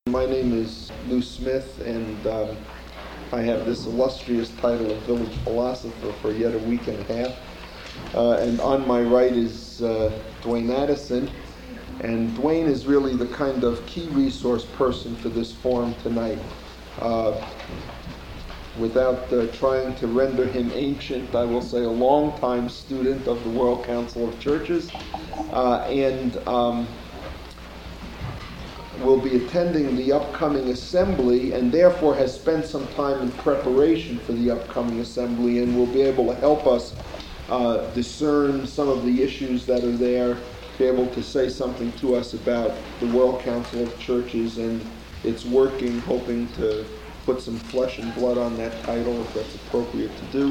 My name is Lou Smith, and I have this illustrious title of village philosopher for yet a week and a half. And on my right is Dwayne Addison, and Dwayne is really the kind of key resource person for this forum tonight. Without trying to render him ancient, I will say a long-time student of the World Council of Churches, and will be attending the upcoming assembly and therefore has spent some time in preparation for the upcoming assembly and will be able to help us discern some of the issues that are there, be able to say something to us about the World Council of Churches and its working, hoping to put some flesh and blood on that title if that's appropriate to do.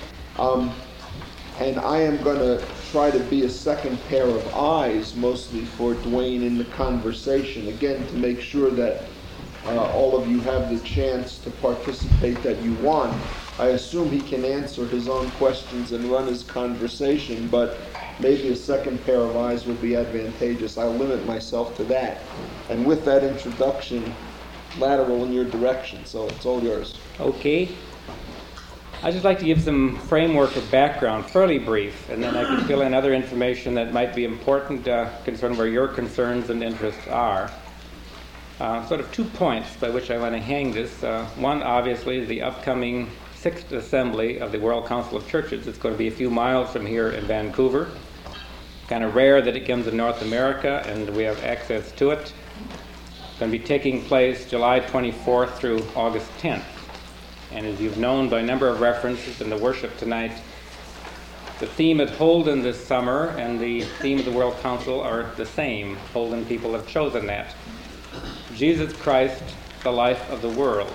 And I am going to try to be a second pair of eyes, mostly for Dwayne in the conversation, again, to make sure that all of you have the chance to participate that you want. I assume he can answer his own questions and run his conversation, but maybe a second pair of eyes would be advantageous. I'll limit myself to that. And with that introduction, lateral in your direction, so it's all yours. Okay. I'd just like to give some framework of background, fairly brief, and then I can fill in other information that might be important concerning where your concerns and interests are. Sort of 2 points by which I want to hang this. One, obviously, is the upcoming 6th Assembly of the World Council of Churches. It's going to be a few miles from here in Vancouver. Kind of rare that it comes in North America, and we have access to it. It's going to be taking place July 24th through August 10th. And as you've known by a number of references in the worship tonight, the theme at Holden this summer and the theme of the World Council are the same. Holden people have chosen that. Jesus Christ, the life of the world.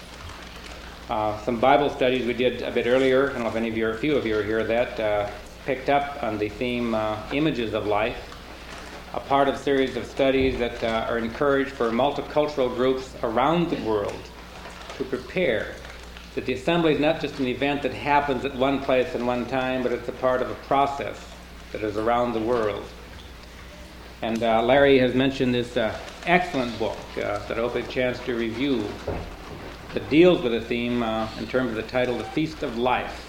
Some Bible studies we did a bit earlier, I don't know if a few of you are here, that picked up on the theme Images of Life, a part of a series of studies that are encouraged for multicultural groups around the world to prepare that the assembly is not just an event that happens at one place and one time, but it's a part of a process that is around the world. And Larry has mentioned this excellent book that I hope I have a chance to review that deals with the theme in terms of the title, The Feast of Life.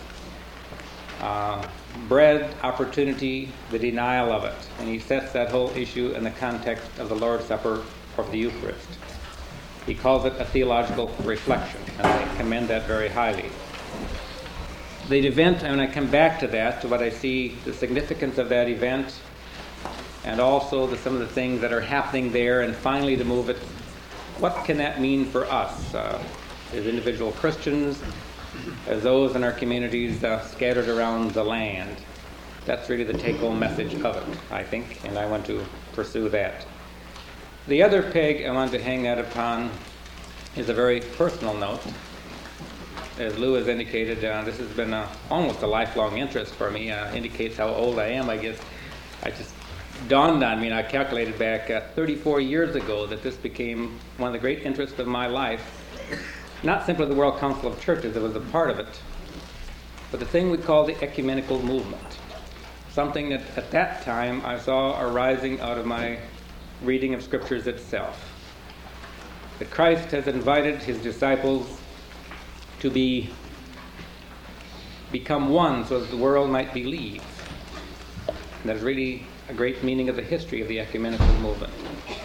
Bread, opportunity, the denial of it. And he sets that whole issue in the context of the Lord's Supper or the Eucharist. He calls it a theological reflection, and I commend that very highly. The event, and I come back to that, to what I see the significance of that event, and also some of the things that are happening there, and finally to move it, what can that mean for us as individual Christians, as those in our communities scattered around the land? That's really the take-home message of it, I think, and I want to pursue that. The other peg I want to hang that upon is a very personal note. As Lou has indicated, this has been almost a lifelong interest for me. Indicates how old I am, I guess. I just dawned on me, and I calculated back 34 years ago that this became one of the great interests of my life. Not simply the World Council of Churches, it was a part of it, but the thing we call the ecumenical movement. Something that at that time I saw arising out of my reading of Scriptures itself. That Christ has invited his disciples to become one so that the world might believe. And that is really a great meaning of the history of the ecumenical movement.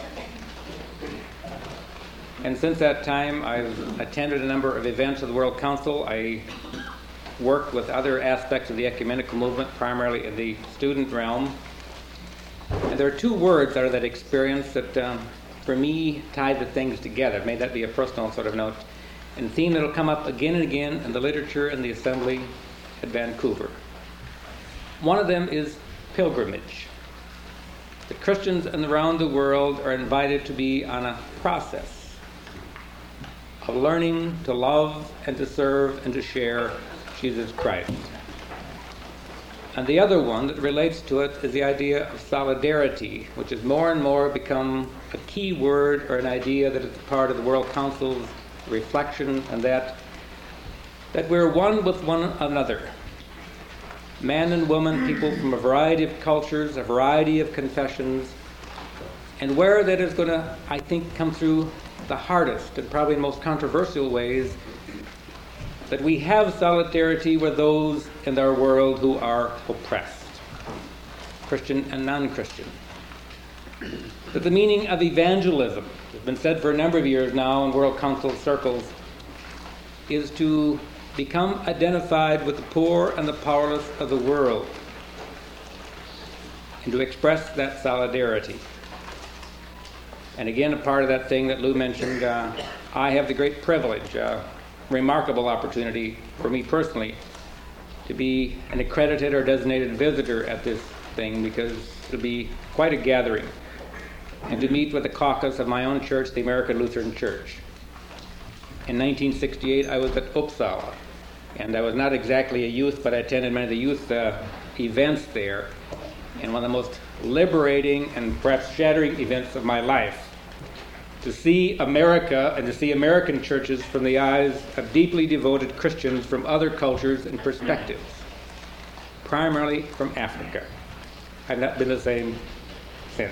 And since that time, I've attended a number of events of the World Council. I worked with other aspects of the ecumenical movement, primarily in the student realm. And there are 2 words out of that experience that, for me, tied the things together. May that be a personal sort of note. And a theme that will come up again and again in the literature and the assembly at Vancouver. One of them is pilgrimage. The Christians around the world are invited to be on a process of learning to love and to serve and to share Jesus Christ. And the other one that relates to it is the idea of solidarity, which has more and more become a key word or an idea that is part of the World Council's reflection, and that we're one with one another. Man and woman, people from a variety of cultures, a variety of confessions, and where that is going to, I think, come through the hardest and probably most controversial ways that we have solidarity with those in our world who are oppressed, Christian and non-Christian. That the meaning of evangelism, has been said for a number of years now in World Council circles, is to become identified with the poor and the powerless of the world and to express that solidarity. And again, a part of that thing that Lou mentioned, I have the great privilege, remarkable opportunity for me personally to be an accredited or designated visitor at this thing, because it'll be quite a gathering, and to meet with the caucus of my own church, the American Lutheran Church. In 1968, I was at Uppsala, and I was not exactly a youth, but I attended many of the youth events there. And one of the most liberating and perhaps shattering events of my life, to see America and to see American churches from the eyes of deeply devoted Christians from other cultures and perspectives, primarily from Africa. I've not been the same since.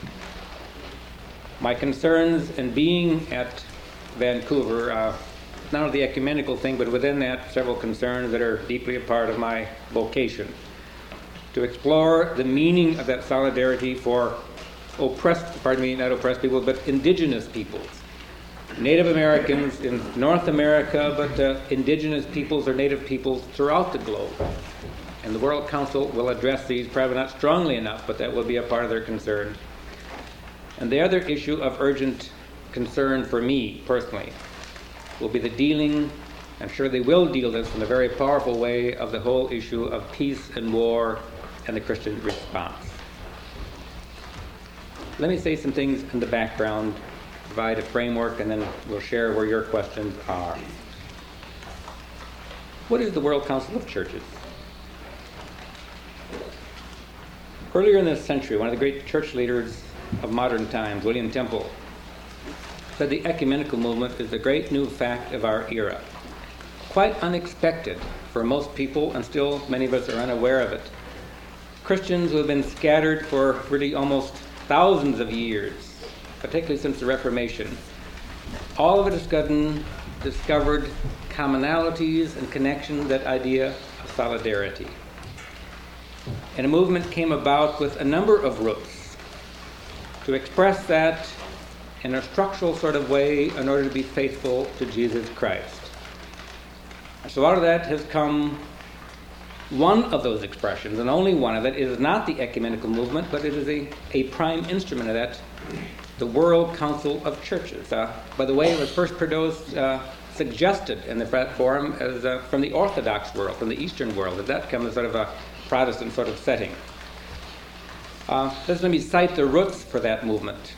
My concerns in being at Vancouver, not only the ecumenical thing, but within that, several concerns that are deeply a part of my vocation. To explore the meaning of that solidarity for not oppressed people, but indigenous peoples. Native Americans in North America, but indigenous peoples or native peoples throughout the globe. And the World Council will address these, probably not strongly enough, but that will be a part of their concern. And the other issue of urgent concern for me personally will be the dealing, I'm sure they will deal this in a very powerful way, of the whole issue of peace and war and the Christian response. Let me say some things in the background, provide a framework, and then we'll share where your questions are. What is the World Council of Churches? Earlier in this century, one of the great church leaders of modern times, William Temple, said the ecumenical movement is the great new fact of our era. Quite unexpected for most people, and still many of us are unaware of it. Christians who have been scattered for really almost thousands of years, particularly since the Reformation, all of a sudden discovered commonalities and connections, that idea of solidarity. And a movement came about with a number of roots to express that in a structural sort of way in order to be faithful to Jesus Christ. So a lot of that has come. One of those expressions, and only one of it, is not the ecumenical movement, but it is a prime instrument of that, the World Council of Churches. By the way, it was first suggested in the forum as from the Orthodox world, from the Eastern world, that comes as sort of a Protestant sort of setting. Let me cite the roots for that movement.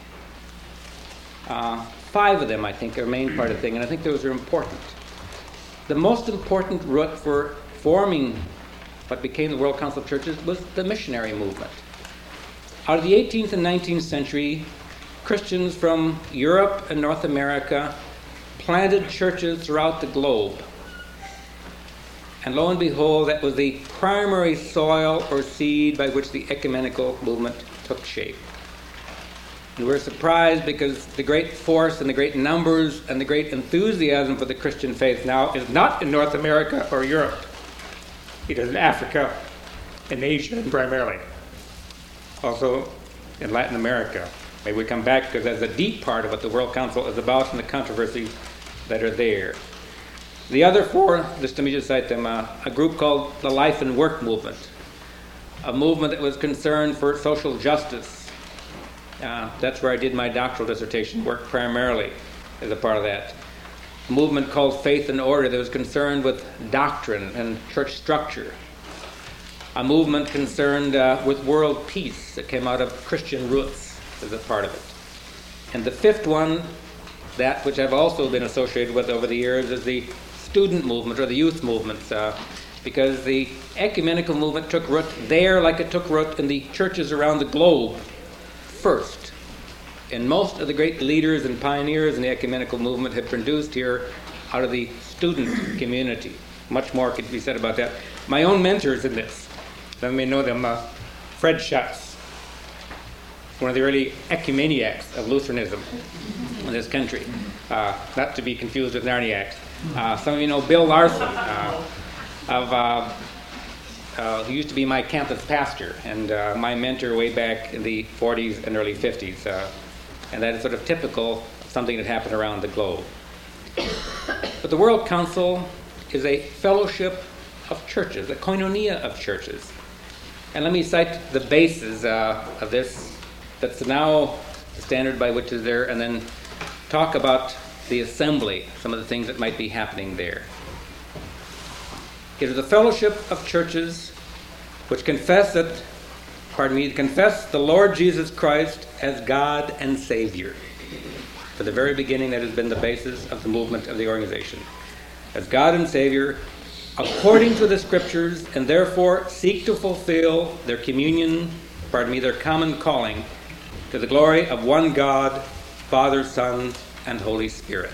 5 of them, I think, are a main part of the thing, and I think those are important. The most important root for forming what became the World Council of Churches was the missionary movement. Out of the 18th and 19th century, Christians from Europe and North America planted churches throughout the globe. And lo and behold, that was the primary soil or seed by which the ecumenical movement took shape. And we're surprised because the great force and the great numbers and the great enthusiasm for the Christian faith now is not in North America or Europe. It is in Africa and Asia primarily. Also in Latin America. Maybe we come back because that's a deep part of what the World Council is about and the controversies that are there. The other 4, let me just cite them, a group called the Life and Work Movement, a movement that was concerned for social justice. That's where I did my doctoral dissertation work primarily as a part of that. A movement called Faith and Order that was concerned with doctrine and church structure. A movement concerned with world peace that came out of Christian roots as a part of it. And the 5th one, that which I've also been associated with over the years, is the student movement or the youth movements, because the ecumenical movement took root there like it took root in the churches around the globe first. And most of the great leaders and pioneers in the ecumenical movement have produced here out of the student community. Much more could be said about that. My own mentors in this, some may know them, Fred Schatz, one of the early ecumeniacs of Lutheranism. in this country, not to be confused with Narniacs. Some of you know Bill Larson, who used to be my campus pastor and my mentor way back in the 40s and early 50s. And that is sort of typical of something that happened around the globe. But the World Council is a fellowship of churches, a koinonia of churches. And let me cite the basis of this, that's now the standard by which is there, and then talk about the assembly, some of the things that might be happening there. It is a fellowship of churches which confess the Lord Jesus Christ as God and Savior. For the very beginning, that has been the basis of the movement of the organization. As God and Savior, according to the Scriptures, and therefore seek to fulfill their their common calling to the glory of one God, Father, Son, and Holy Spirit.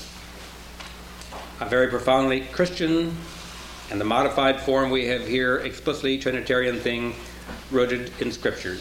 A very profoundly Christian, and the modified form we have here, explicitly Trinitarian thing rooted in Scriptures.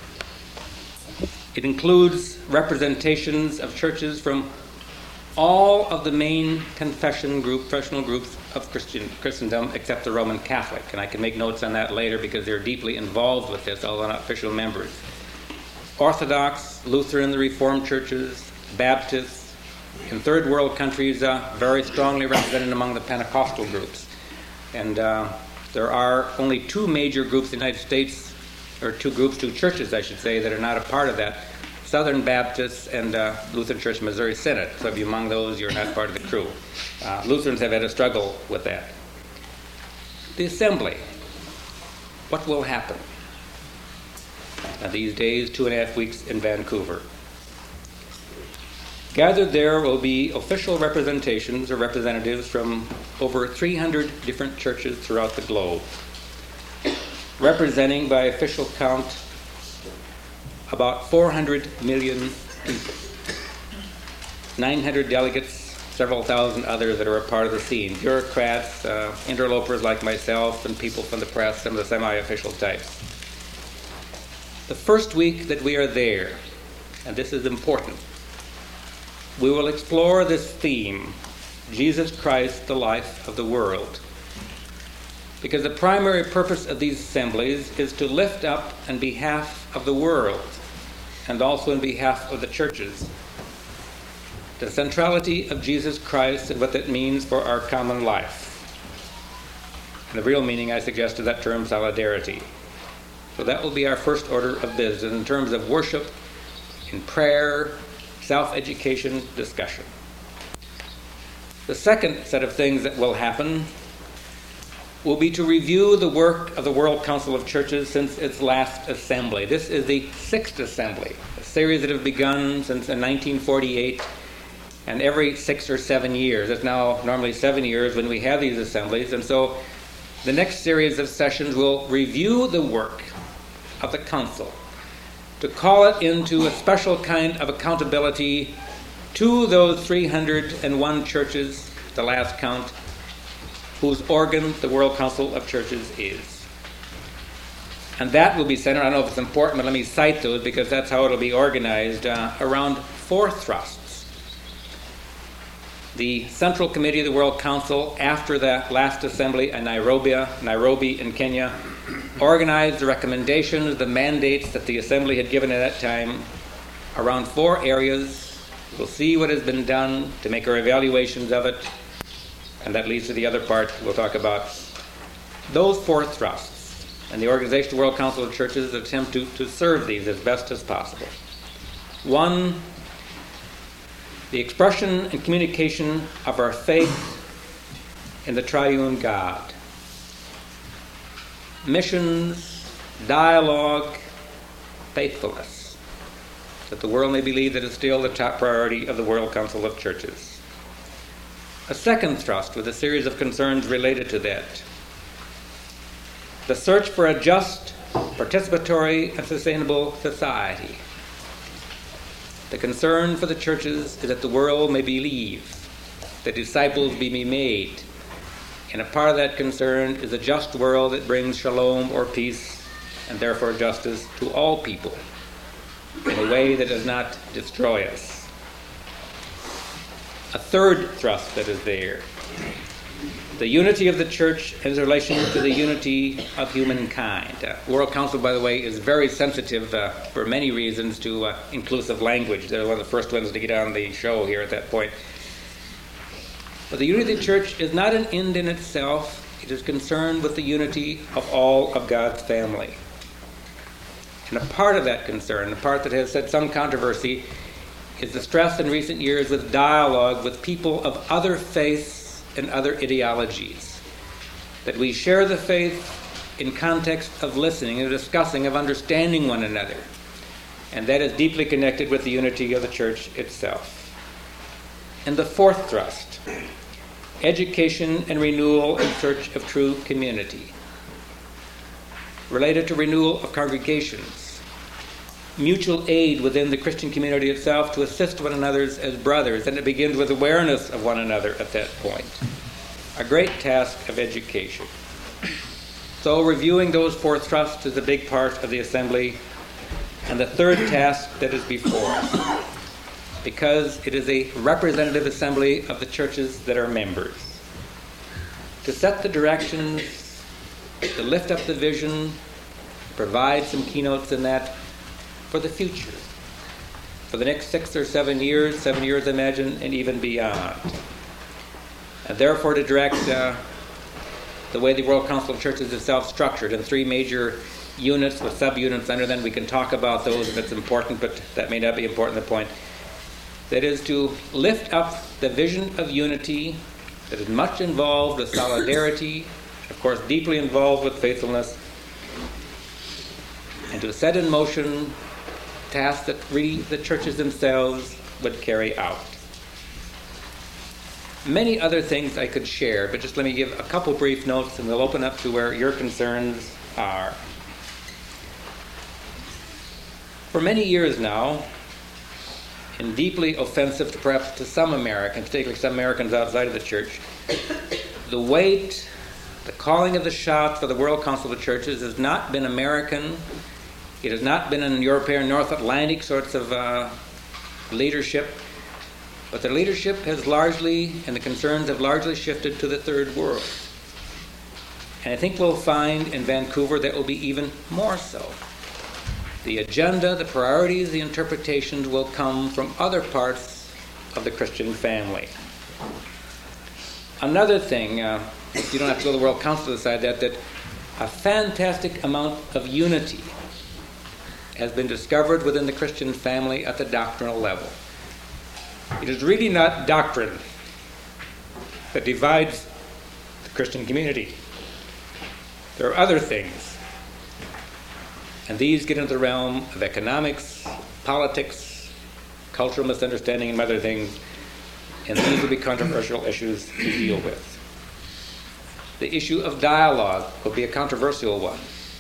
It includes representations of churches from all of the main confessional groups of Christendom except the Roman Catholic. And I can make notes on that later because they're deeply involved with this, although not official members. Orthodox, Lutheran, the Reformed churches, Baptists, in third world countries, very strongly represented among the Pentecostal groups. And there are only two major groups in the United States, or two churches, I should say, that are not a part of that. Southern Baptists and Lutheran Church Missouri Synod. So if you're among those, you're not part of the crew. Lutherans have had a struggle with that. The assembly. What will happen? These days, 2.5 weeks in Vancouver. Gathered there will be official representations or representatives from over 300 different churches throughout the globe, representing by official count about 400 million people. 900 delegates, several thousand others that are a part of the scene. Bureaucrats, interlopers like myself, and people from the press, some of the semi-official types. The first week that we are there, and this is important, we will explore this theme, Jesus Christ, the life of the world. Because the primary purpose of these assemblies is to lift up on behalf of the world, and also on behalf of the churches, the centrality of Jesus Christ and what that means for our common life. And the real meaning, I suggest, of that term, solidarity. So that will be our first order of business in terms of worship, in prayer, self-education, discussion. The second set of things that will happen will be to review the work of the World Council of Churches since its last assembly. This is the sixth assembly, a series that has begun since 1948, and every 6 or 7 years. It's now normally 7 years when we have these assemblies, and so the next series of sessions will review the work of the Council, to call it into a special kind of accountability to those 301 churches, the last count, whose organ the World Council of Churches is. And that will be centered, I don't know if it's important, but let me cite those because that's how it'll be organized, around 4 thrusts. The Central Committee of the World Council, after the last assembly in Nairobi in Kenya, organized the recommendations, the mandates that the assembly had given at that time around 4 areas. We'll see what has been done to make our evaluations of it, and that leads to the other part we'll talk about. Those 4 thrusts, and the organization of the World Council of Churches attempt to serve these as best as possible. 1, the expression and communication of our faith in the triune God. Missions, dialogue, faithfulness, that the world may believe that it's still the top priority of the World Council of Churches. A second thrust with a series of concerns related to that. The search for a just, participatory, and sustainable society. The concern for the churches is that the world may believe, that disciples be made. And a part of that concern is a just world that brings shalom or peace, and therefore justice to all people, in a way that does not destroy us. a third thrust that is there. The unity of the church in relation to the unity of humankind. World Council, by the way, is very sensitive for many reasons to inclusive language. They're one of the first ones to get on the show here at that point. But the unity of the church is not an end in itself. It is concerned with the unity of all of God's family. And a part of that concern, a part that has had some controversy, is the stress in recent years with dialogue with people of other faiths and other ideologies. That we share the faith in context of listening, of discussing, of understanding one another. And that is deeply connected with the unity of the church itself. And the fourth thrust, education and renewal in search of true community. Related to renewal of congregations. Mutual aid within the Christian community itself to assist one another as brothers, and it begins with awareness of one another at that point. A great task of education. So reviewing those four thrusts is a big part of the assembly, and the third task that is before us, because it is a representative assembly of the churches that are members. To set the directions, to lift up the vision, provide some keynotes in that, for the future, for the next 6 or 7 years, I imagine, and even beyond. And therefore to direct the way the World Council of Churches itself structured in 3 major units with subunits under them. We can talk about those if it's important, but that may not be important at the point. That is to lift up the vision of unity that is much involved with solidarity, of course deeply involved with faithfulness, and to set in motion tasks that really the churches themselves would carry out. Many other things I could share, but just let me give a couple brief notes and we'll open up to where your concerns are. For many years now, and deeply offensive to perhaps to some Americans, particularly some Americans outside of the church, the weight, the calling of the shots for the World Council of Churches has not been American. It has not been in European, North Atlantic sorts of leadership, but the leadership has largely, and the concerns have largely shifted to the third world. And I think we'll find in Vancouver that will be even more so. The agenda, the priorities, the interpretations will come from other parts of the Christian family. Another thing, you don't have to go to the World Council to decide that a fantastic amount of unity has been discovered within the Christian family at the doctrinal level. It is really not doctrine that divides the Christian community. There are other things. And these get into the realm of economics, politics, cultural misunderstanding, and other things. And these will be controversial issues to deal with. The issue of dialogue will be a controversial one.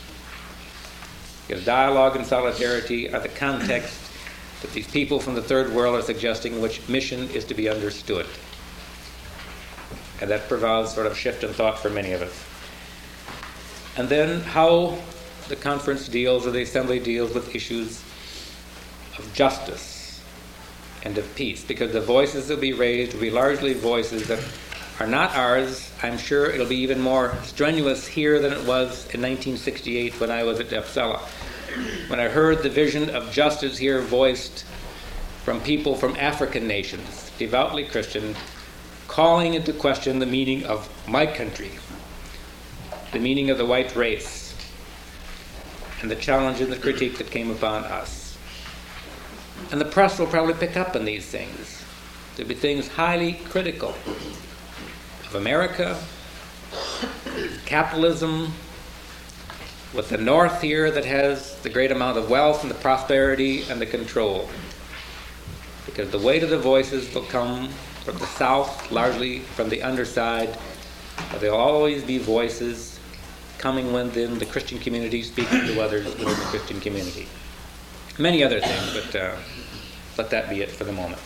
Because dialogue and solidarity are the context that these people from the third world are suggesting in which mission is to be understood. And that provides sort of shift in thought for many of us. And then how the conference deals, or the assembly deals, with issues of justice and of peace. Because the voices that will be raised will be largely voices that are not ours. I'm sure it'll be even more strenuous here than it was in 1968 when I was at Uppsala. When I heard the vision of justice here voiced from people from African nations, devoutly Christian, calling into question the meaning of my country, the meaning of the white race, and the challenge and the critique that came upon us. And the press will probably pick up on these things. There'll be things highly critical of America, capitalism, with the North here that has the great amount of wealth and the prosperity and the control. Because the weight of the voices will come from the South, largely from the underside, but there will always be voices coming within the Christian community, speaking to others within the Christian community. Many other things, but let that be it for the moment.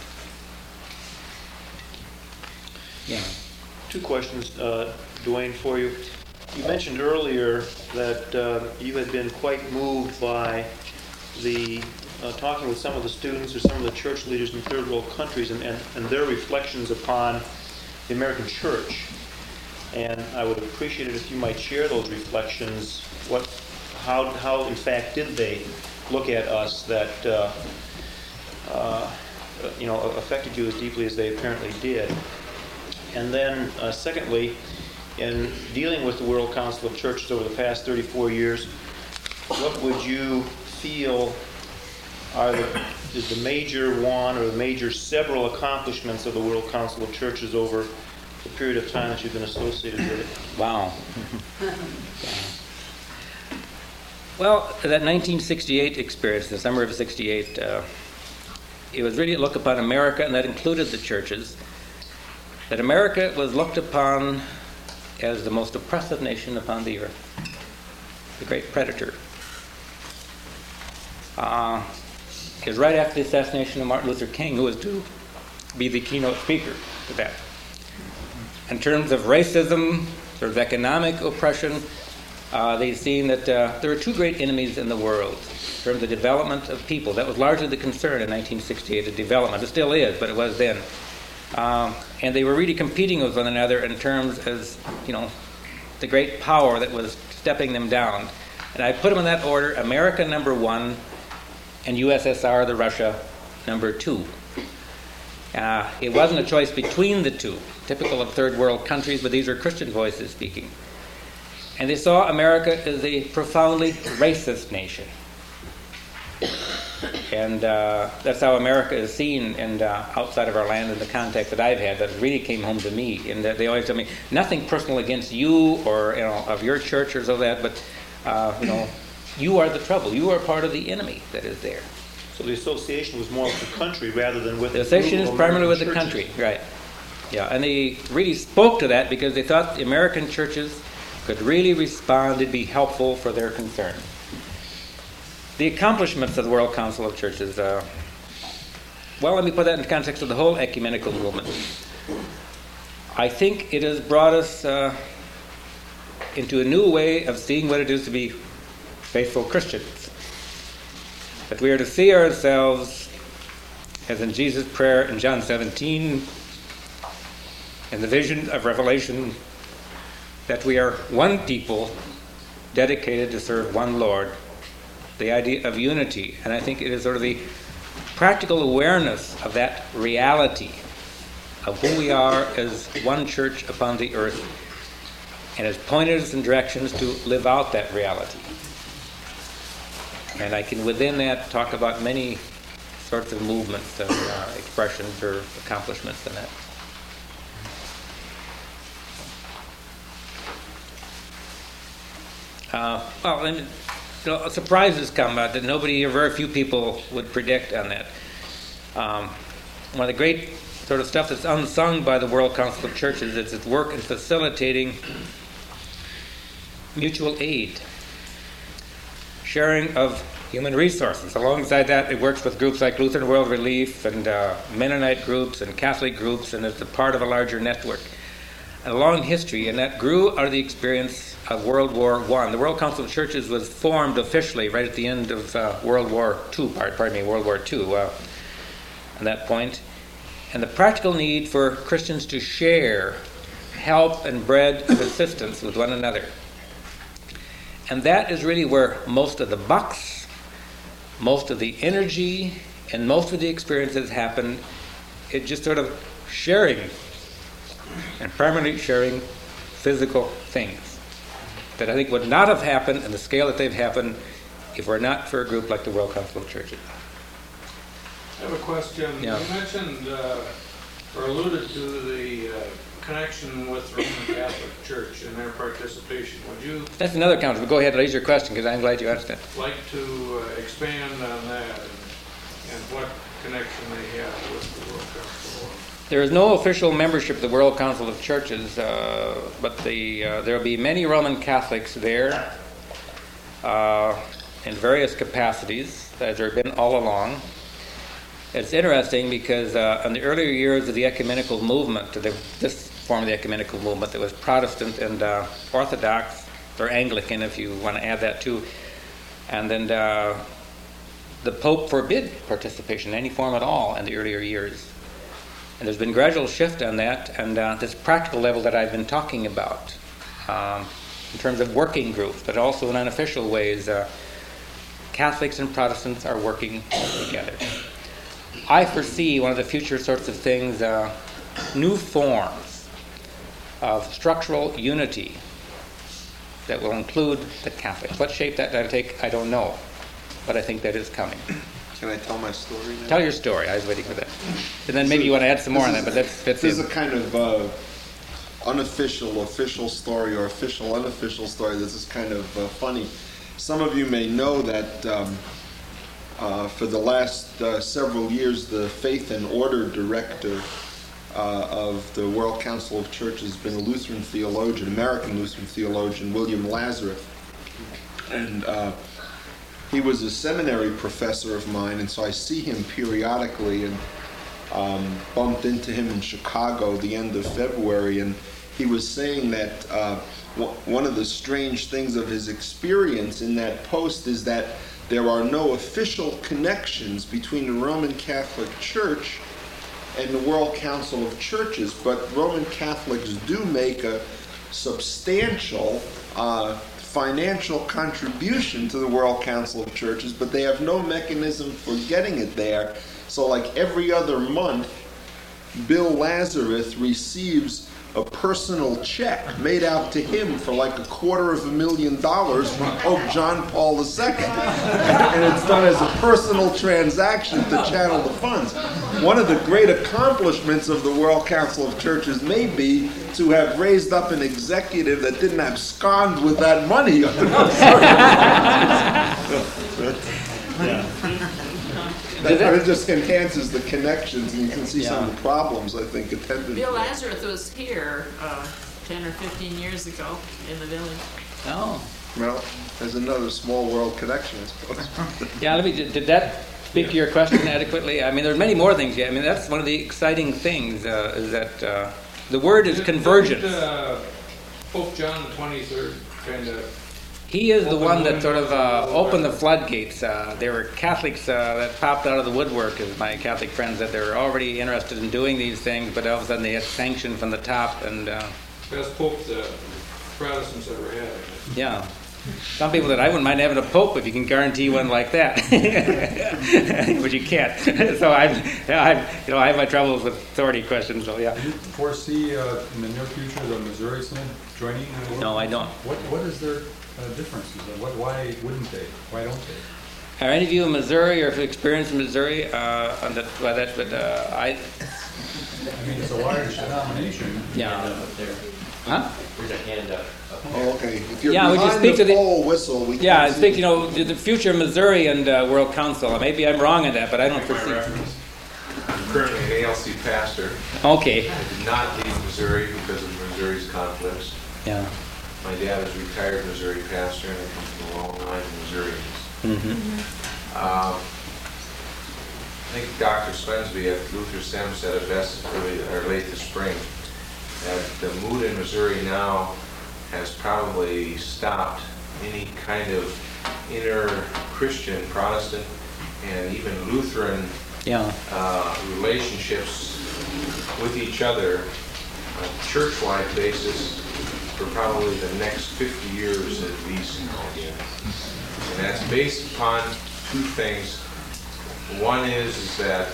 Yeah. Two questions, Dwayne, for you. You mentioned earlier that you had been quite moved by the talking with some of the students or some of the church leaders in third world countries and their reflections upon the American church. And I would appreciate it if you might share those reflections. How in fact did they look at us that affected you as deeply as they apparently did? And then secondly, in dealing with the World Council of Churches over the past 34 years, what would you feel is the major one or the major several accomplishments of the World Council of Churches over the period of time that you've been associated with it? Wow. Well, that 1968 experience, the summer of 68, it was really a look upon America, and that included the churches, that America was looked upon as the most oppressive nation upon the earth, the great predator. It was right after the assassination of Martin Luther King, who was to be the keynote speaker to that. In terms of racism, sort of economic oppression, they've seen that there were two great enemies in the world in terms of development of people. That was largely the concern in 1968, the development. It still is, but it was then. And they were really competing with one another in terms as, the great power that was stepping them down. And I put them in that order: America number one, and USSR, the Russia, number two. It wasn't a choice between the two, typical of third world countries, but these are Christian voices speaking. And they saw America as a profoundly racist nation. And that's how America is seen and outside of our land in the context that I've had, that really came home to me. And they always tell me, nothing personal against you or of your church or so that, but you are the trouble. You are part of the enemy that is there. So the association was more with the country rather than with the association is primarily with the country, right? Yeah, and they really spoke to that because they thought the American churches could really respond and be helpful for their concern. The accomplishments of the World Council of Churches, let me put that in the context of the whole ecumenical movement. I think it has brought us into a new way of seeing what it is to be faithful Christians. That we are to see ourselves, as in Jesus' prayer in John 17, in the vision of Revelation, that we are one people dedicated to serve one Lord. The idea of unity. And I think it is sort of the practical awareness of that reality of who we are as one church upon the earth, and has pointed us in directions to live out that reality. And I can within that talk about many sorts of movements and expressions or accomplishments in that. Surprises come out that nobody or very few people would predict on that. One of the great sort of stuff that's unsung by the World Council of Churches is its work in facilitating mutual aid, sharing of human resources. Alongside that, it works with groups like Lutheran World Relief and Mennonite groups and Catholic groups, and it's a part of a larger network. A long history, and that grew out of the experience of World War I. The World Council of Churches was formed officially right at the end of World War II, World War II, at that point. And the practical need for Christians to share help and bread and assistance with one another. And that is really where most of the bucks, most of the energy, and most of the experiences happen. It's just sort of sharing, and primarily sharing physical things that I think would not have happened in the scale that they've happened if we're not for a group like the World Council of Churches. I have a question. Yeah. You mentioned or alluded to the connection with the Roman Catholic Church and their participation. Would you That's another counter, but go ahead and raise your question because I'm glad you asked that. like to expand on that and what connection they have with the World Council? There is no official membership of the World Council of Churches, but there will be many Roman Catholics there in various capacities, as there have been all along. It's interesting because in the earlier years of the ecumenical movement, this form of the ecumenical movement, that was Protestant and Orthodox, or Anglican if you want to add that too, and then the Pope forbid participation in any form at all in the earlier years. And there's been gradual shift on that, and this practical level that I've been talking about, in terms of working groups, but also in unofficial ways, Catholics and Protestants are working together. I foresee one of the future sorts of things, new forms of structural unity that will include the Catholics. What shape that'll take, I don't know, but I think that is coming. Can I tell my story now? Tell your story. I was waiting for that. And then maybe you want to add some more on that, but that fits in. This is a kind of unofficial, official story, or official, unofficial story. This is kind of funny. Some of you may know that for the last several years, the Faith and Order Director of the World Council of Churches has been a Lutheran theologian, American Lutheran theologian, William Lazarus. And he was a seminary professor of mine, and so I see him periodically, and bumped into him in Chicago the end of February, and he was saying that one of the strange things of his experience in that post is that there are no official connections between the Roman Catholic Church and the World Council of Churches, but Roman Catholics do make a substantial financial contribution to the World Council of Churches, but they have no mechanism for getting it there. So like every other month, Bill Lazarus receives a personal check made out to him for like $250,000 from Pope John Paul II. And it's done as a personal transaction to channel the funds. One of the great accomplishments of the World Council of Churches may be to have raised up an executive that didn't abscond with that money. It just enhances the connections, and you can see some of the problems, I think, attended. Bill Lazarus was here 10 or 15 years ago in the village. Oh. Well, there's another small world connection, I suppose. Yeah, did that speak to your question adequately? I mean, there's many more things. Yeah, I mean, that's one of the exciting things, is that the word is convergence. Pope John the 23rd kind of... He is the one that sort of opened the floodgates. There were Catholics that popped out of the woodwork, as my Catholic friends said. They were already interested in doing these things, but all of a sudden they had sanction from the top. And best Pope the Protestants ever had. Yeah. Some people said, I wouldn't mind having a Pope if you can guarantee one like that. But you can't. So I have my troubles with authority questions. So yeah. Do you foresee in the near future the Missouri Synod joining? No, I don't. What is their differences? Why wouldn't they? Why don't they? Are any of you in Missouri or have experience in Missouri on that? But I mean, it's a large denomination. Yeah. Huh? There's a hand up. Oh, okay. If you're we just behind speak the to poll whistle, we Yeah, I can't think, see. the future of Missouri and World Council. Maybe I'm wrong in that, but I don't foresee. I'm currently an ALC pastor. Okay. I did not leave Missouri because of Missouri's conflicts. Yeah. My dad is a retired Missouri pastor, and I come from a long line of Missourians. Mm-hmm. I think Dr. Swensby at Luther Sem said it best early or late this spring, that the mood in Missouri now has probably stopped any kind of inner Christian, Protestant, and even Lutheran relationships with each other on a church-wide basis for probably the next 50 years at least. And that's based upon two things. One is that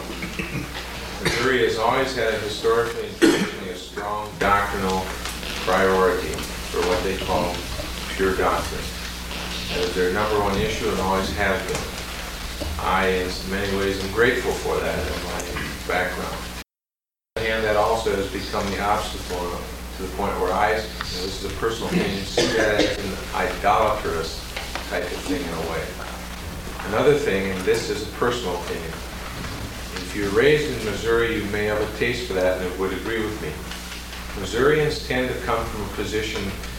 Missouri has always had historically and traditionally a strong doctrinal priority for what they call pure doctrine. That is their number one issue and always has been. I, in many ways, am grateful for that in my background. And that also has become the obstacle to the point where this is a personal opinion, see that as an idolatrous type of thing in a way. Another thing, and this is a personal opinion, if you're raised in Missouri, you may have a taste for that and would agree with me. Missourians tend to come from a position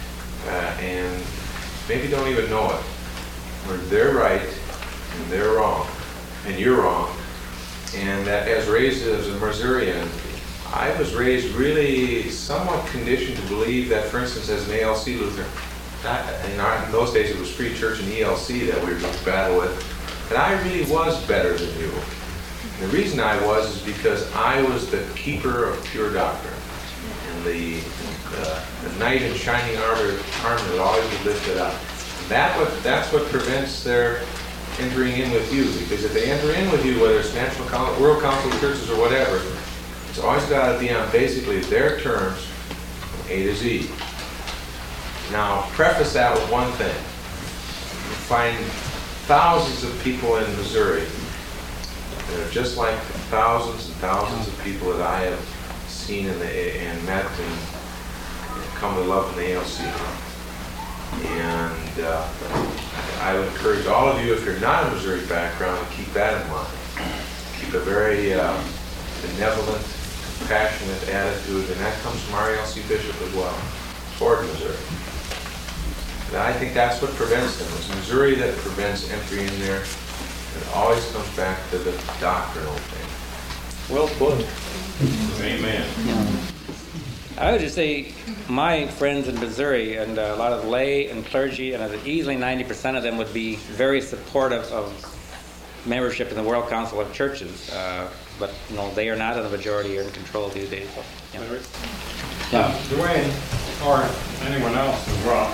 and maybe don't even know it, where they're right and they're wrong, and you're wrong. And that as raised as a Missourian, I was raised really somewhat conditioned to believe that, for instance, as an ALC Lutheran, in those days it was Free Church and ELC that we would battle with, that I really was better than you. And the reason I was is because I was the keeper of pure doctrine. And the knight in shining armor that always was lifted up. That's what prevents their entering in with you. Because if they enter in with you, whether it's World Council of Churches or whatever, it's always got to be on basically their terms from A to Z. Now, preface that with one thing. You find thousands of people in Missouri that are just like the thousands and thousands of people that I have seen and met and come to love in the ALC. And I would encourage all of you, if you're not a Missouri background, to keep that in mind. Keep a very benevolent, compassionate attitude, and that comes from our ALC bishop as well, toward Missouri. And I think that's what prevents them. It's Missouri that prevents entry in there. It always comes back to the doctrinal thing. Well put. Amen. I would just say my friends in Missouri and a lot of lay and clergy, and easily 90% of them would be very supportive of membership in the World Council of Churches. But they are not in the majority or in control these days. So, yeah. Dwayne, or anyone else as well,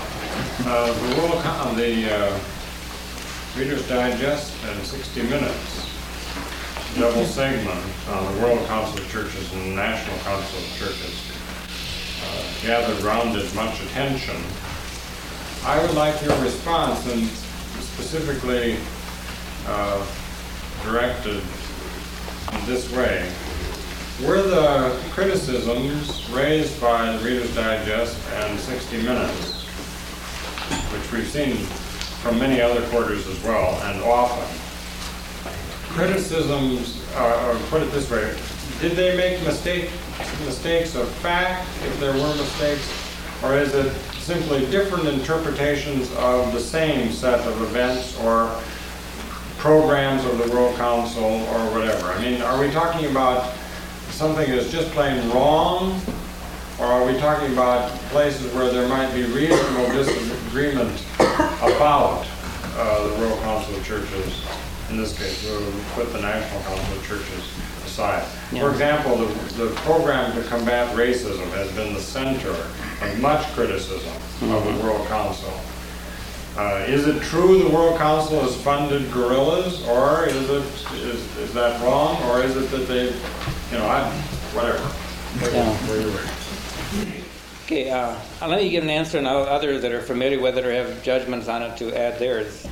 the Reader's Digest and 60 Minutes, double segment on the World Council of Churches and the National Council of Churches gathered rounded much attention. I would like your response, and specifically directed in this way. Were the criticisms raised by the Reader's Digest and 60 Minutes, which we've seen from many other quarters as well, and often, criticisms, or put it this way, did they make mistakes of fact, if there were mistakes, or is it simply different interpretations of the same set of events or programs of the World Council or whatever? I mean, are we talking about something that's just plain wrong, or are we talking about places where there might be reasonable disagreement about the World Council of Churches? In this case, we'll put the National Council of Churches aside. Yeah. For example, the program to combat racism has been the center of much criticism of the World Council. Is it true the World Council has funded guerrillas, or is that wrong, or is it that they, whatever. Okay, let me give an answer, and others that are familiar with it or have judgments on it to add theirs.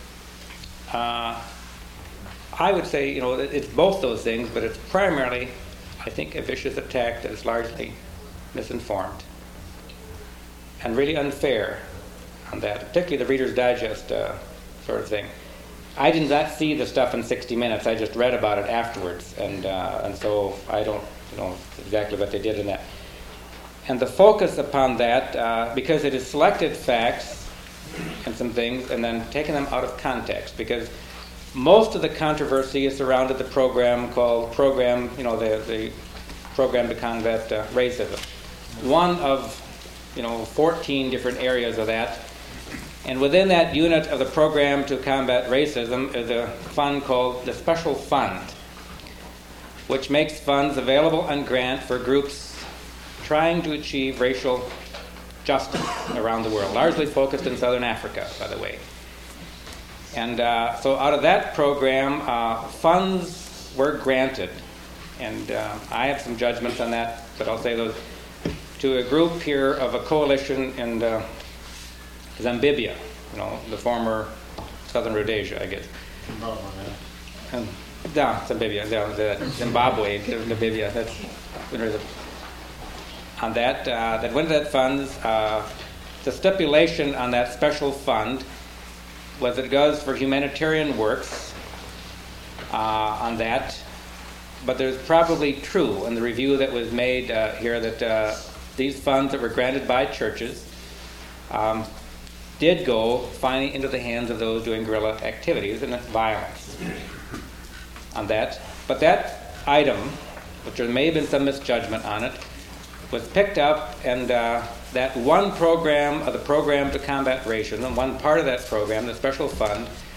I would say, it's both those things, but it's primarily, I think, a vicious attack that is largely misinformed and really unfair on that, particularly the Reader's Digest sort of thing. I did not see the stuff in 60 Minutes. I just read about it afterwards, and so I don't know exactly what they did in that. And the focus upon that, because it is selected facts and some things, and then taken them out of context, because most of the controversy is surrounded the program called the program to combat racism. One of 14 different areas of that. And within that unit of the program to combat racism is a fund called the Special Fund, which makes funds available on grant for groups trying to achieve racial justice around the world, largely focused in Southern Africa, by the way. And so out of that program, funds were granted. And I have some judgments on that, but I'll say those to a group here of a coalition in Zambia, the former Southern Rhodesia, I guess. Zimbabwe, Namibia. That's on that. That went to that funds. The stipulation on that special fund was it goes for humanitarian works on that. But there's probably true in the review that was made here that these funds that were granted by churches did go finally into the hands of those doing guerrilla activities and violence on that. But that item, which there may have been some misjudgment on it, was picked up, and that one program of the program to combat racism, one part of that program, the special fund,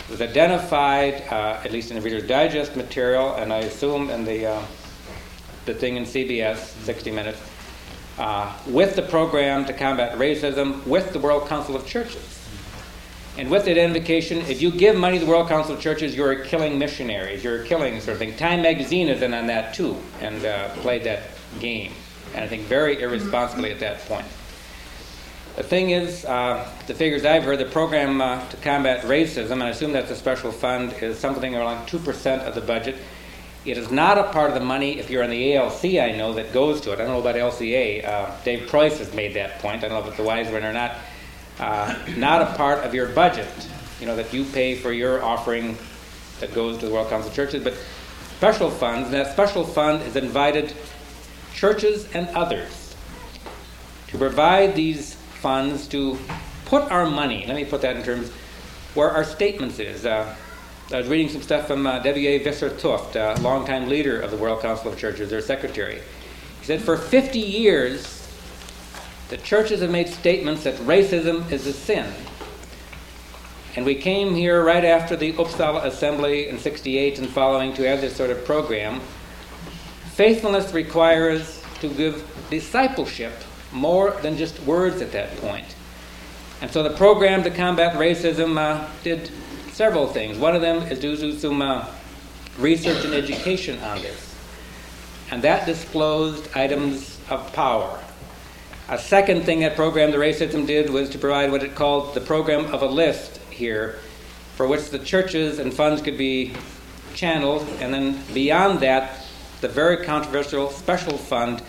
was identified, at least in the Reader's Digest material, and I assume in the thing in CBS, 60 Minutes, with the program to combat racism with the World Council of Churches. And with that identification, if you give money to the World Council of Churches, you're killing missionaries, you're killing sort of thing. Time Magazine is in on that too, and played that game, and I think very irresponsibly at that point. The thing is, the figures I've heard, the program to combat racism, and I assume that's a special fund, is something around 2% of the budget. It is not a part of the money, if you're in the ALC, I know, that goes to it. I don't know about LCA. Dave Preuss has made that point. I don't know if it's a wise one or not. Not a part of your budget, that you pay for your offering that goes to the World Council of Churches, but special funds, and that special fund has invited churches and others to provide these funds to put our money, let me put that in terms, where our statements is. I was reading some stuff from W.A. Visser-Tuft, a longtime leader of the World Council of Churches, their secretary. He said, for 50 years, the churches have made statements that racism is a sin. And we came here right after the Uppsala Assembly in '68 and following to have this sort of program. Faithfulness requires to give discipleship more than just words at that point. And so the program to combat racism did several things. One of them is to do some research and education on this. And that disclosed items of power. A second thing that program, the racism, did was to provide what it called the program of a list here, for which the churches and funds could be channeled, and then beyond that, the very controversial special fund,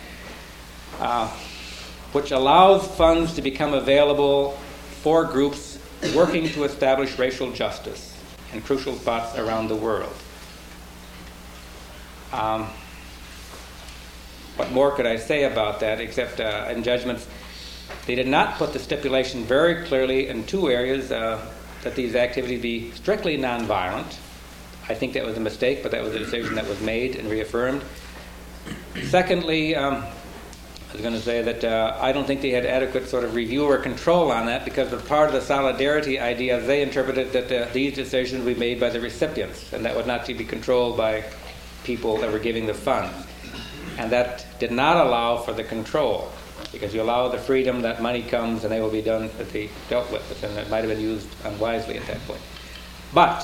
which allows funds to become available for groups working to establish racial justice in crucial spots around the world. What more could I say about that, except in judgments, they did not put the stipulation very clearly in two areas, that these activities be strictly nonviolent. I think that was a mistake, but that was a decision that was made and reaffirmed. Secondly, I was going to say that I don't think they had adequate sort of review or control on that, because of part of the solidarity idea, they interpreted that these decisions would be made by the recipients, and that would not be controlled by people that were giving the funds. And that did not allow for the control, because you allow the freedom that money comes and they will be done that they dealt with, and it might have been used unwisely at that point. But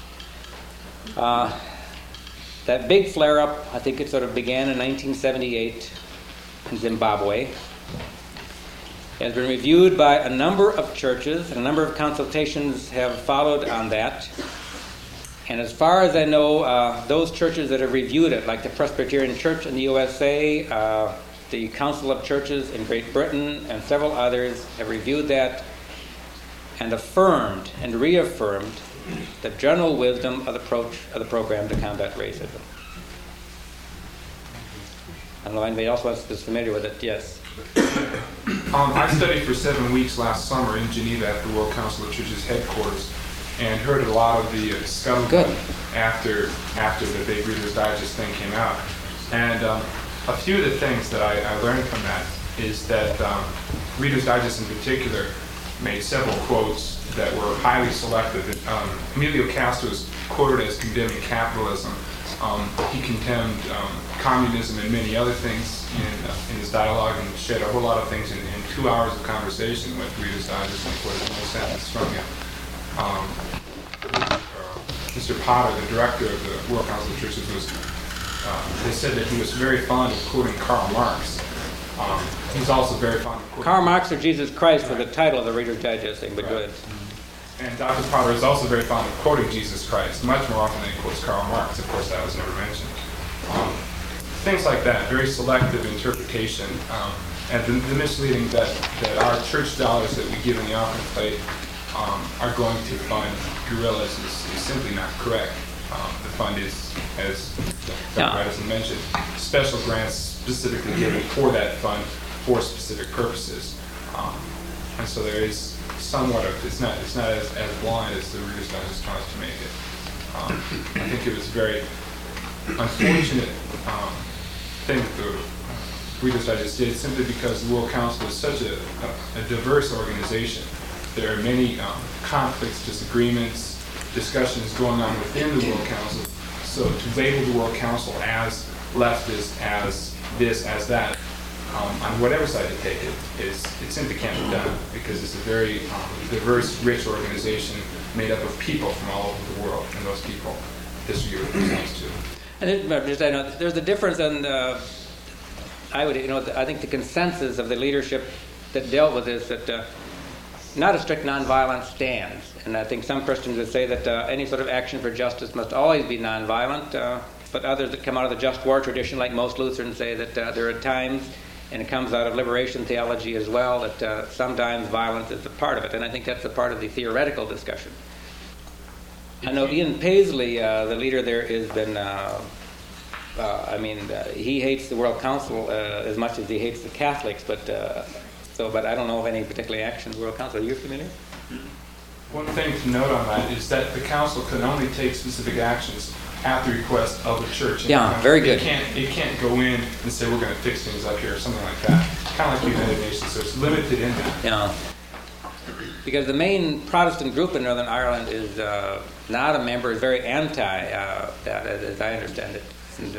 that big flare-up, I think it sort of began in 1978 in Zimbabwe. It has been reviewed by a number of churches, and a number of consultations have followed on that. And as far as I know, those churches that have reviewed it, like the Presbyterian Church in the USA, the Council of Churches in Great Britain, and several others, have reviewed that and affirmed and reaffirmed the general wisdom of the approach of the program to combat racism. I don't know if anybody else is familiar with it. Yes? I studied for 7 weeks last summer in Geneva at the World Council of Churches headquarters, and heard a lot of the scuttlebutt after the big Reader's Digest thing came out. And a few of the things that I learned from that is that Reader's Digest in particular made several quotes that were highly selective. Emilio Castro was quoted as condemning capitalism. He condemned communism and many other things in his dialogue, and shared a whole lot of things in 2 hours of conversation with Reader's Digest, and quoted one sentence from him. Mr. Potter, the director of the World Council of Churches, they said that he was very fond of quoting Karl Marx. He's also very fond of quoting Karl Marx or Jesus Christ for the title of the Reader's Digest thing, but go ahead. And Dr. Potter is also very fond of quoting Jesus Christ, much more often than he quotes Karl Marx. Of course, that was never mentioned. Things like that, very selective interpretation, and the misleading that our church dollars that we give in the offering plate are going to fund guerrillas is simply not correct. The fund is, as Dr. Edison mentioned, special grants specifically given for that fund for specific purposes. And so there is somewhat of, it's not as blind as the Reader's Digest tries to make it. I think it was a very unfortunate thing that the Reader's Digest did, simply because the World Council is such a diverse organization. There are many conflicts, disagreements, discussions going on within the World Council. So to label the World Council as leftist, as this, as that, on whatever side you take it, it simply can't be done because it's a very diverse, rich organization made up of people from all over the world, and those people history represents too. And there's a difference in I think the consensus of the leadership that dealt with this that not a strict nonviolent stance, and I think some Christians would say that any sort of action for justice must always be nonviolent, but others that come out of the just war tradition, like most Lutherans, say that there are times, and it comes out of liberation theology as well, that sometimes violence is a part of it, and I think that's a part of the theoretical discussion. I know Ian Paisley, the leader there, has been, he hates the World Council as much as he hates the Catholics, but I don't know of any particular action of the World Council. Are you familiar? One thing to note on that is that the council can only take specific actions at the request of the church. Yeah, very good. It can't go in and say we're going to fix things up here or something like that. Kind of like the United Nations, so it's limited in that. Yeah. Because the main Protestant group in Northern Ireland is not a member, is very anti that, as I understand it. And,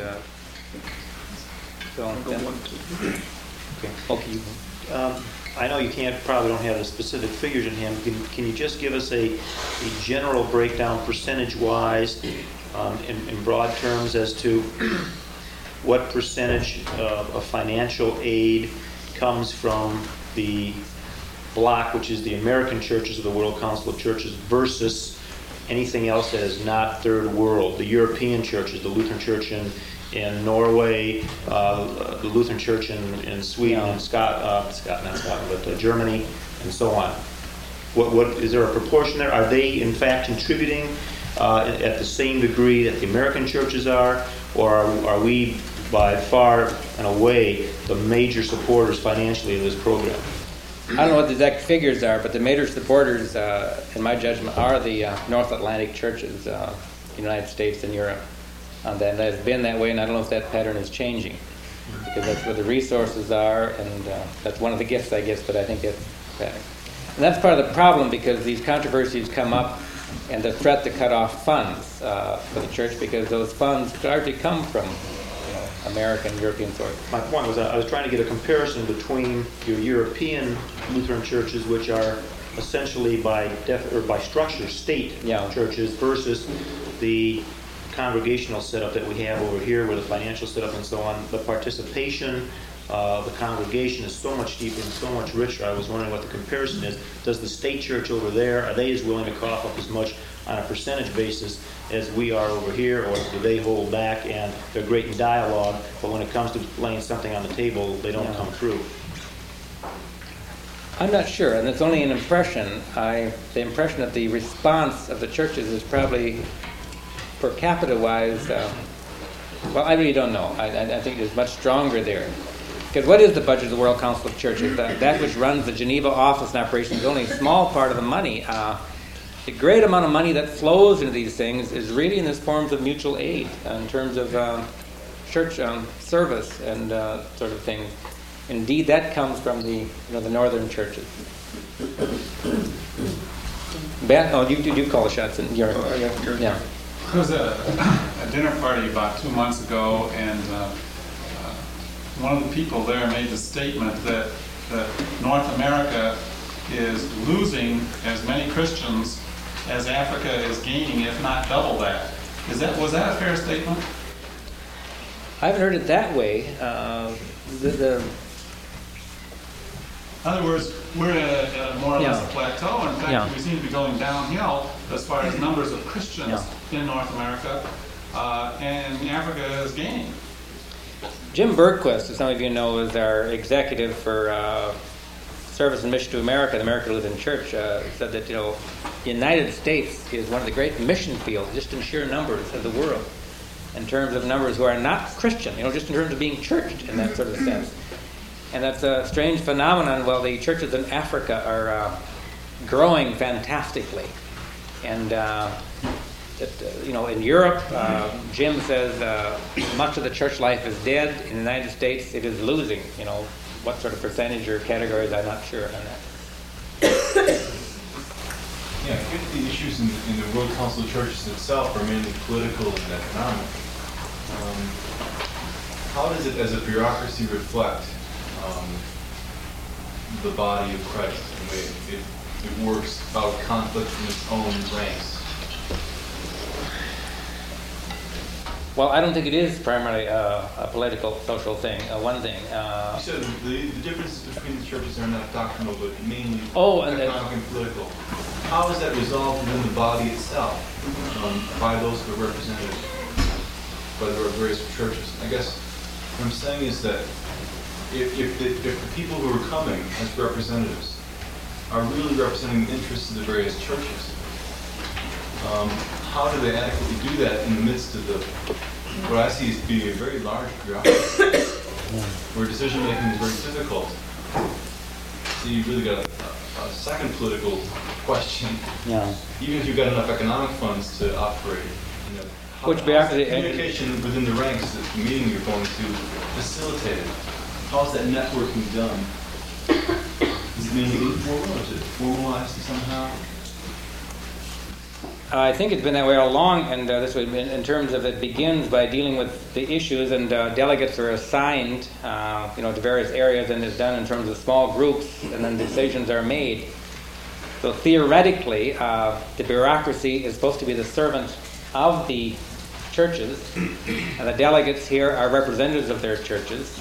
okay. I know you probably don't have the specific figures in hand. Can you just give us a general breakdown percentage-wise in broad terms as to what percentage of financial aid comes from the bloc, which is the American churches of the World Council of Churches, versus anything else that is not third world, the European churches, the Lutheran Church in Norway, the Lutheran Church in Sweden and Germany, and so on. What is there a proportion there? Are they in fact contributing at the same degree that the American churches are, or are we by far and away the major supporters financially of this program? I don't know what the exact figures are, but the major supporters, in my judgment, are the North Atlantic churches, United States and Europe. That has been that way, and I don't know if that pattern is changing, because that's where the resources are, and that's one of the gifts, I guess, but I think it's pattern. And that's part of the problem, because these controversies come up, and the threat to cut off funds for the church, because those funds largely come from American, European sources. My point was I was trying to get a comparison between your European Lutheran churches, which are essentially by structure state churches, versus the congregational setup that we have over here, where the financial setup and so on, the participation of the congregation is so much deeper and so much richer. I was wondering what the comparison is. Does the state church over there, are they as willing to cough up as much on a percentage basis as we are over here, or do they hold back and they're great in dialogue, but when it comes to laying something on the table, they don't come through? I'm not sure, and it's only an impression. The impression that the response of the churches is probably per capita wise, well, I really don't know. I think it's much stronger there. Because what is the budget of the World Council of Churches? That which runs the Geneva office and operations is only a small part of the money. The great amount of money that flows into these things is really in this forms of mutual aid, in terms of church service and sort of things. Indeed, that comes from the northern churches. Ben, you call the shots in your. Yeah. There was a dinner party about 2 months ago, and one of the people there made the statement that North America is losing as many Christians as Africa is gaining, if not double that. Was that a fair statement? I haven't heard it that way. In other words, we're at a more or less a plateau. In fact, we seem to be going downhill as far as numbers of Christians in North America, and Africa is gaining. Jim Bergquist, as some of you know, is our executive for Service and Mission to America, the American Lutheran Church, said that the United States is one of the great mission fields, just in sheer numbers of the world, in terms of numbers who are not Christian, just in terms of being churched in that sort of sense. And that's a strange phenomenon. Well, the churches in Africa are growing fantastically. And, in Europe, Jim says much of the church life is dead. In the United States, it is losing. What sort of percentage or categories, I'm not sure on that. Yeah, if the issues in the World Council of Churches itself are mainly political and economic, how does it, as a bureaucracy, reflect the body of Christ, the way it works about conflict in its own ranks? Well, I don't think it is primarily a political, social thing, one thing. You said the differences between the churches are not doctrinal, but mainly economic and political. How is that resolved within the body itself by those who are represented by the various churches? I guess what I'm saying is that if the people who are coming as representatives are really representing the interests of the various churches, how do they adequately do that in the midst of what I see as being a very large bureaucracy, where decision making is very difficult? So you've really got a second political question. Yeah. Even if you've got enough economic funds to operate, Which bureaucracy? Communication within the ranks of the meeting you're going to facilitate it. How's that networking done? Is it mainly informal, or is it formalized somehow? I think it's been that way all along, and this way, in terms of it begins by dealing with the issues, and delegates are assigned, to various areas, and it's done in terms of small groups, and then decisions are made. So theoretically, the bureaucracy is supposed to be the servant of the churches, and the delegates here are representatives of their churches.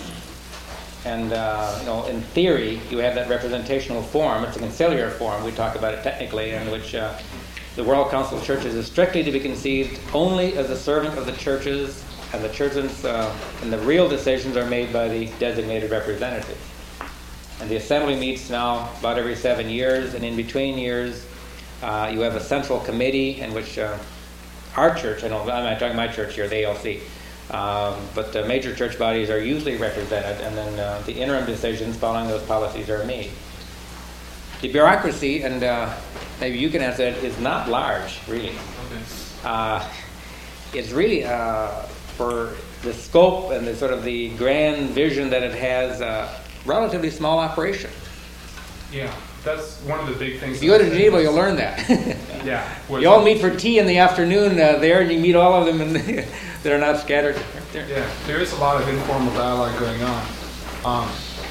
And in theory, you have that representational form. It's a conciliar form. We talk about it technically, in which the World Council of Churches is strictly to be conceived only as a servant of the churches, and the churches and the real decisions are made by the designated representative. And the assembly meets now about every 7 years, and in between years, you have a central committee in which our church, I'm not talking my church here, the ALC, but the major church bodies are usually represented, and then the interim decisions following those policies are made. The bureaucracy, and maybe you can answer it, is not large, really. Okay. It's really, for the scope and the sort of the grand vision that it has, a relatively small operation. Yeah, that's one of the big things. If you go to Geneva, you'll learn that. Yeah. You all meet for tea in the afternoon there, and you meet all of them, and that are not scattered there. Yeah, there is a lot of informal dialogue going on.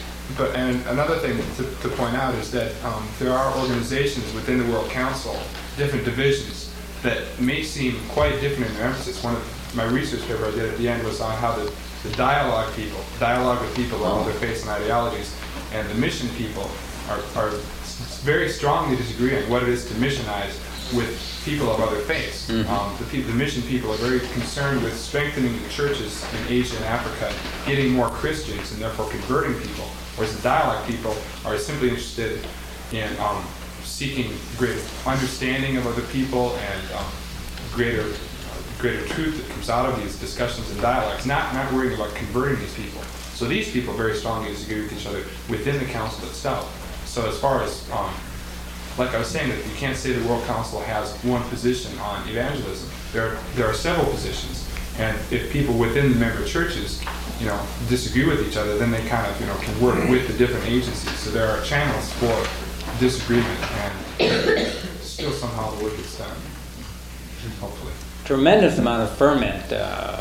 And another thing to point out is that there are organizations within the World Council, different divisions, that may seem quite different in their emphasis. One of my research paper I did at the end was on how the dialogue with people of other faiths and ideologies, and the mission people are very strongly disagree on what it is to missionize with people of other faiths. Mm-hmm. The mission people are very concerned with strengthening the churches in Asia and Africa, getting more Christians, and therefore converting people. Whereas the dialogue people are simply interested in seeking greater understanding of other people and greater truth that comes out of these discussions and dialogues, not worrying about converting these people. So these people very strongly disagree with each other within the council itself. So as far as, like I was saying, that you can't say the World Council has one position on evangelism. There are several positions. And if people within the member churches, disagree with each other, then they kind of, can work with the different agencies. So there are channels for disagreement, and still somehow the work is done, hopefully. Tremendous amount of ferment,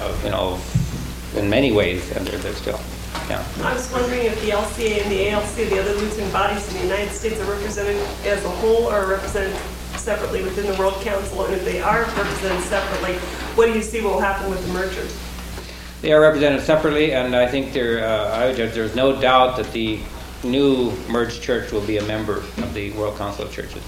in many ways, and there's still. Yeah. I was wondering if the LCA and the ALC, the other Lutheran bodies in the United States, are represented as a whole or represented separately within the World Council, and if they are represented separately, what do you see will happen with the merger? They are represented separately, and I think there's no doubt that the new merged church will be a member of the World Council of Churches.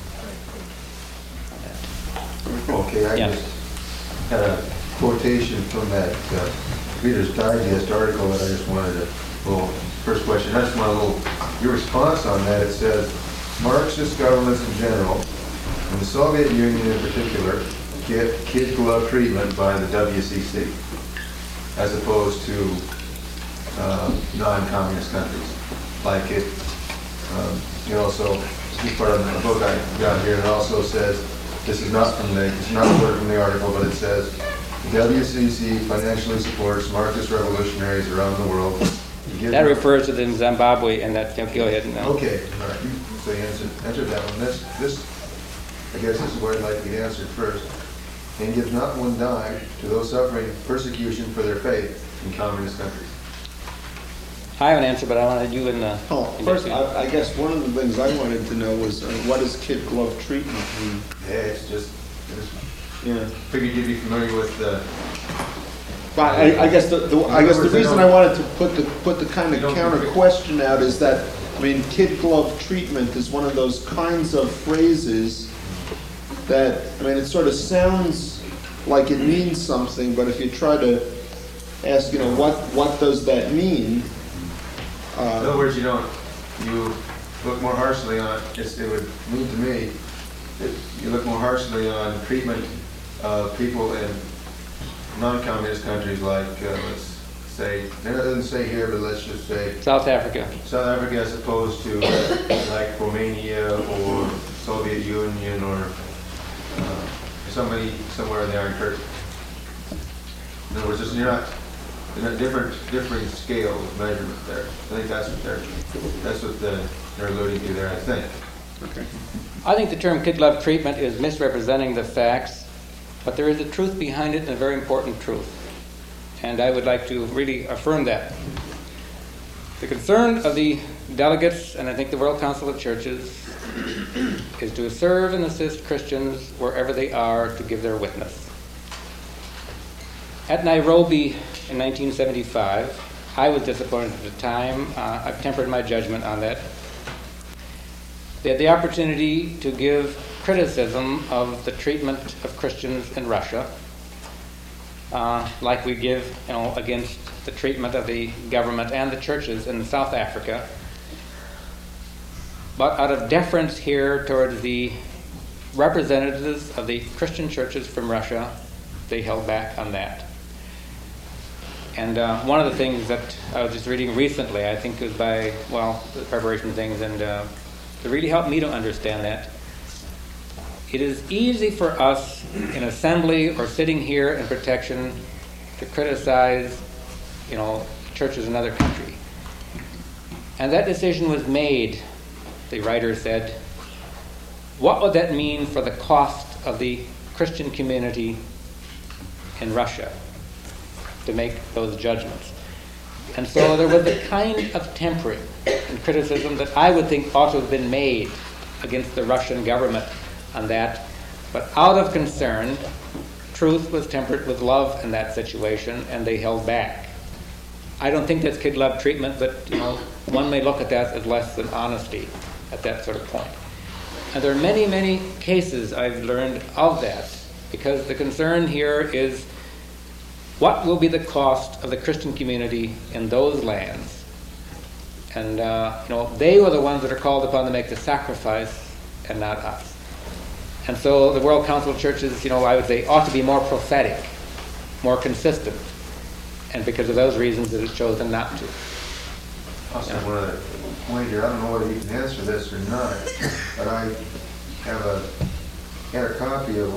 Okay, I just had a quotation from that Reader's Digest article that I just wanted to, first question, I just want your response on that. It says, Marxist governments in general, and the Soviet Union in particular, get kid glove treatment by the WCC, as opposed to non-communist countries. Like it, so this part of the book I got here, it also says, it's not quoted from the article, but it says, the WCC financially supports Marxist revolutionaries around the world. That refers to the Zimbabwe, and that, go ahead. Okay, all right. So you answered that one. I guess this is where I'd like to get answered first. And gives not one dime to those suffering persecution for their faith in communist countries. I have an answer, but I wanted you in the... First, I guess one of the things I wanted to know was what does kid glove treatment mean? Yeah, it's just yeah. Figured you'd be familiar with the... But I guess the reason I wanted to put the kind of counter question out is that, I mean, kid glove treatment is one of those kinds of phrases that, I mean, it sort of sounds like it means something, but if you try to ask, what does that mean? In other words, you look more harshly on, it would mean to me, that you look more harshly on treatment of people in non-communist countries like, let's say, it doesn't say here, but let's just say... South Africa. South Africa as opposed to like Romania or Soviet Union or somebody somewhere in the Iron Curtain. In other words, you're not different scale of measurement there. I think that's what they're alluding to there, I think. Okay. I think the term kid glove treatment is misrepresenting the facts, but there is a truth behind it and a very important truth. And I would like to really affirm that. The concern of the delegates, and I think the World Council of Churches, is to serve and assist Christians wherever they are to give their witness. At Nairobi in 1975, I was disappointed at the time. I've tempered my judgment on that. They had the opportunity to give criticism of the treatment of Christians in Russia, like we give, against the treatment of the government and the churches in South Africa. But out of deference here towards the representatives of the Christian churches from Russia, they held back on that. And one of the things that I was just reading recently, I think it was by, the preparation things, and it really helped me to understand that. It is easy for us in assembly or sitting here in protection to criticize, churches in another country. And that decision was made, the writer said. What would that mean for the cost of the Christian community in Russia to make those judgments? And so there was a kind of tempering and criticism that I would think ought to have been made against the Russian government on that. But out of concern, truth was tempered with love in that situation, and they held back. I don't think that's kid glove treatment, but one may look at that as less than honesty at that sort of point. And there are many, many cases I've learned of that, because the concern here is what will be the cost of the Christian community in those lands? And they were the ones that are called upon to make the sacrifice, and not us. And so the World Council of Churches, I would say, ought to be more prophetic, more consistent. And because of those reasons, it has chosen not to. Also, one other point here. I don't know whether you can answer this or not, but I had a copy of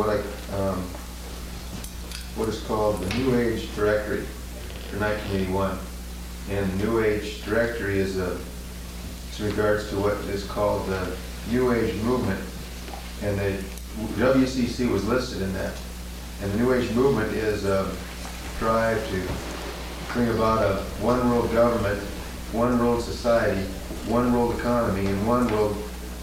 what is called the New Age Directory for 1981. And the New Age Directory is in regards to what is called the New Age movement. And the WCC was listed in that. And the New Age movement is a drive to bring about a one world government, one world society, one world economy, and one world,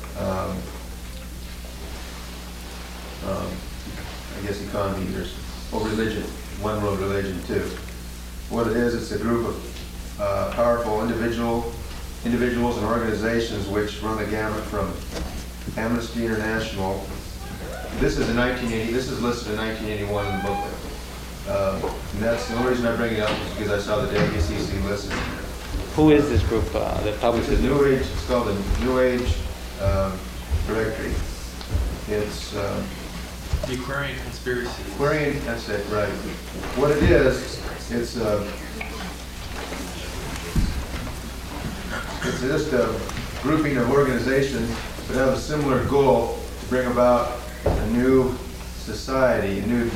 economy, or religion, one world religion too. What it is, it's a group of powerful individuals and organizations which run the gamut from Amnesty International. This is listed in 1981 in the booklet. And that's the only reason I bring it up is because I saw the WCC listed. Who is this group that publishes the New Age? It's called the New Age Directory. It's the Aquarian Conspiracy. Aquarian, that's it, right. What it is, it's just a grouping of organizations that have a similar goal to bring about a new society, a new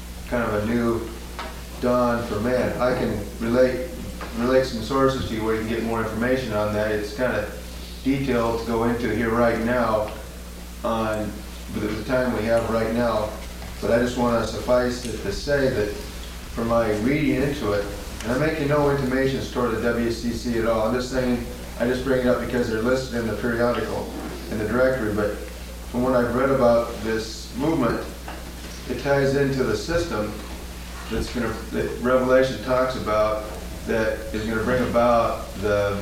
dawn for man. I can relate some sources to you where you can get more information on that. It's kind of detailed to go into here right now on the time we have right now, but I just want to suffice it to say that from my reading into it, and I'm making no intimations toward the WCC at all. I'm just saying, I just bring it up because they're listed in the periodical, in the directory, but from what I've read about this movement, it ties into the system that Revelation talks about, that is going to bring about the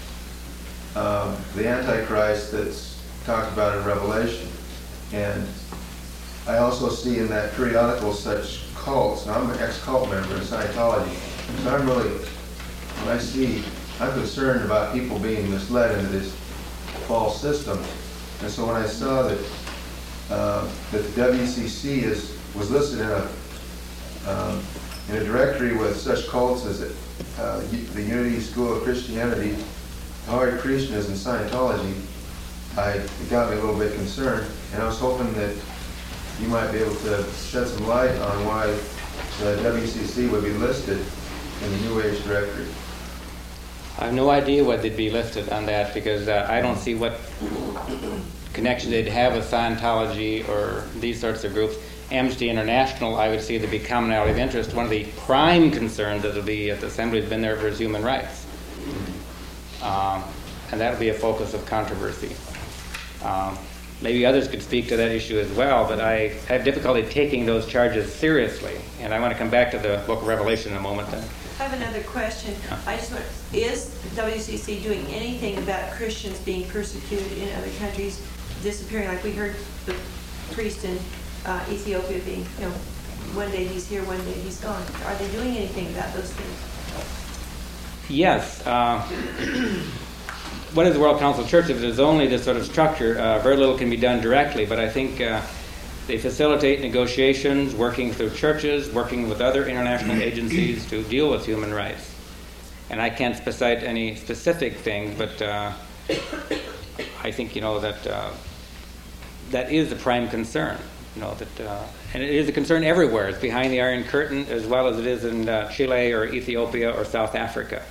Antichrist that's talked about in Revelation. And I also see in that periodical such cults. Now, I'm an ex-cult member in Scientology, so I'm really, I'm concerned about people being misled into this false system. And so when I saw that the WCC was listed in a directory with such cults as the Unity School of Christianity, Hare Krishnas, and Scientology, it got me a little bit concerned, and I was hoping that you might be able to shed some light on why the WCC would be listed in the New Age directory. I have no idea what they'd be listed on that, because I don't see what connection they'd have with Scientology or these sorts of groups. Amnesty International, I would see there be commonality of interest. One of the prime concerns that will be at the Assembly has been there for human rights. And that will be a focus of controversy. Maybe others could speak to that issue as well, but I have difficulty taking those charges seriously. And I want to come back to the book of Revelation in a moment then. I have another question. Is WCC doing anything about Christians being persecuted in other countries, disappearing? Like we heard the priest in Ethiopia being, one day he's here, one day he's gone. Are they doing anything about those things? Yes. What is the World Council of Churches? There's only this sort of structure. Very little can be done directly, but I think they facilitate negotiations, working through churches, working with other international agencies to deal with human rights. And I can't cite any specific thing, but I think, that is the prime concern. And it is a concern everywhere. It's behind the Iron Curtain as well as it is in Chile or Ethiopia or South Africa.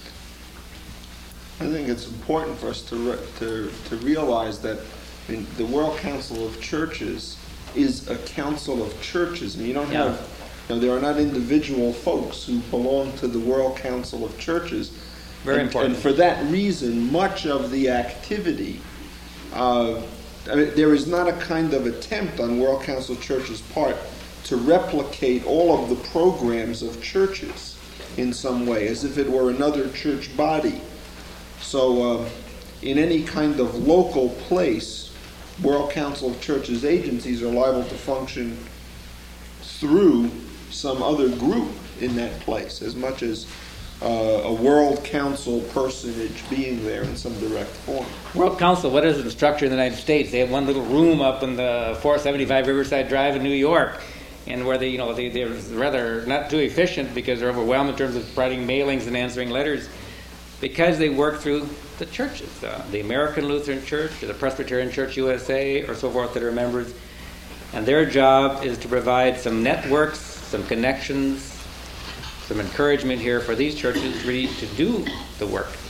I think it's important for us to realize that the World Council of Churches is a council of churches, and you don't have, there are not individual folks who belong to the World Council of Churches. Very important. And for that reason, much of the activity, there is not a kind of attempt on World Council of Churches' part to replicate all of the programs of churches in some way, as if it were another church body. So in any kind of local place, World Council of Churches agencies are liable to function through some other group in that place, as much as a World Council personage being there in some direct form. World Council, what is the structure in the United States? They have one little room up in the 475 Riverside Drive in New York, and where they're rather not too efficient because they're overwhelmed in terms of writing mailings and answering letters, because they work through the churches, the American Lutheran Church, the Presbyterian Church USA, or so forth, that are members. And their job is to provide some networks, some connections, some encouragement here for these churches really to do the work.